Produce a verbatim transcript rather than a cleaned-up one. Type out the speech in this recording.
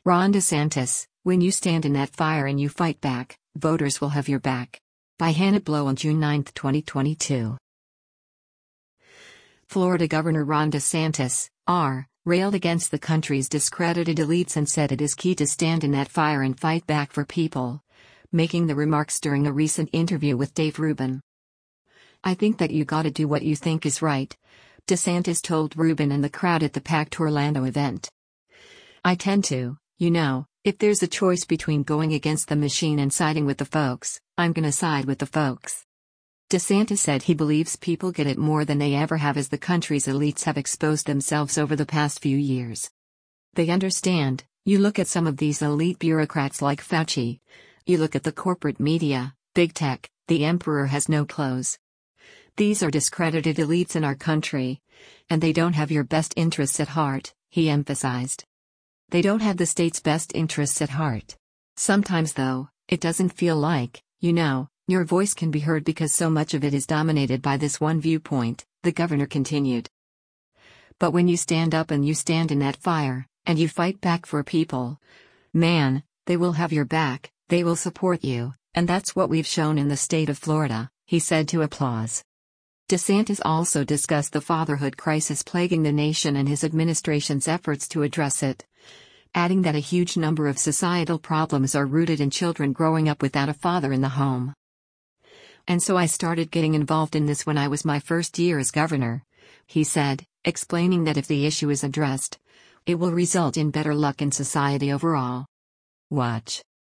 Ron DeSantis, when you stand in that fire and you fight back, voters will have your back. By Hannah Blow on June ninth, twenty twenty-two. Florida Governor Ron DeSantis, R, railed against the country's discredited elites and said it is key to stand in that fire and fight back for people, making the remarks during a recent interview with Dave Rubin. "I think that you gotta do what you think is right," DeSantis told Rubin and the crowd at the packed Orlando event. "I tend to, you know, if there's a choice between going against the machine and siding with the folks, I'm gonna side with the folks." DeSantis said he believes people get it more than they ever have as the country's elites have exposed themselves over the past few years. They understand. You look at some of these elite bureaucrats like Fauci. You look at the corporate media, big tech, the emperor has no clothes. These are discredited elites in our country. And they don't have your best interests at heart, he emphasized. They don't have the state's best interests at heart. Sometimes though, it doesn't feel like, you know, your voice can be heard because so much of it is dominated by this one viewpoint, the governor continued. But when you stand up and you stand in that fire, and you fight back for people, man, they will have your back, they will support you, and that's what we've shown in the state of Florida, he said to Applause. DeSantis also discussed the fatherhood crisis plaguing the nation and his administration's efforts to address it, adding that a huge number of societal problems are rooted in children growing up without a father in the home. "And so I started getting involved in this when I was my first year as governor," he said, explaining that if the issue is addressed, it will result in better luck in society overall. Watch.